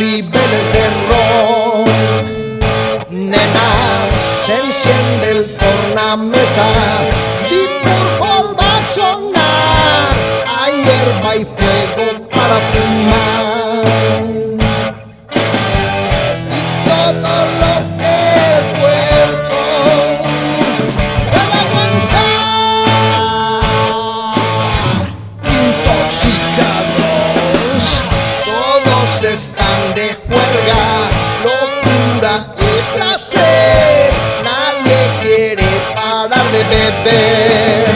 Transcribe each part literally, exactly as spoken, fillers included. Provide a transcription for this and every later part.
decibeles de rock. Nena, se enciende el tornamesa y Purple va a sonar. Hay hierba y fuego para fumar, y todo lo que el cuerpo puede aguantar. Intoxicados, todos están de juerga, locura y placer. Nadie quiere parar de beber.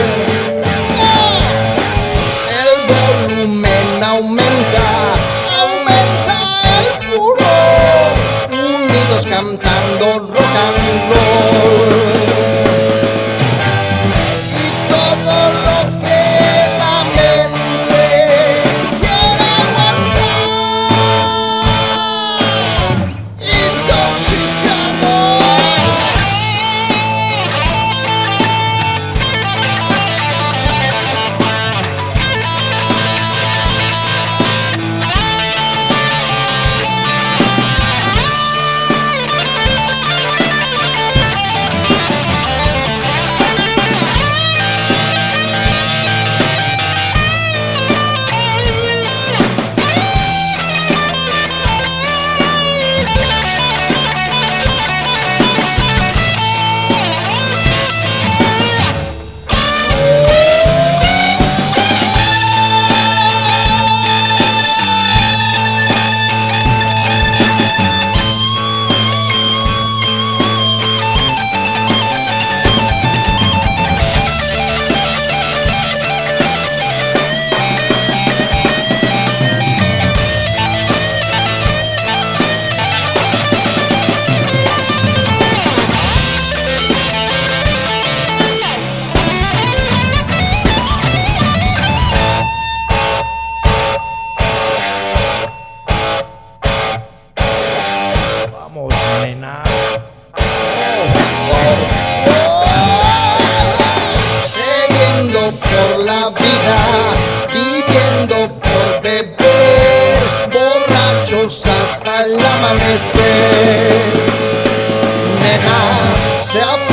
El volumen aumenta, aumenta el furor, unidos cantando rock and roll. Y todo lo que la mente quiera aguantar. Intoxicados. Vamos, nena. Oh, oh, oh. Bebiendo por la vida, viviendo por beber, borrachos hasta el amanecer. Nena, se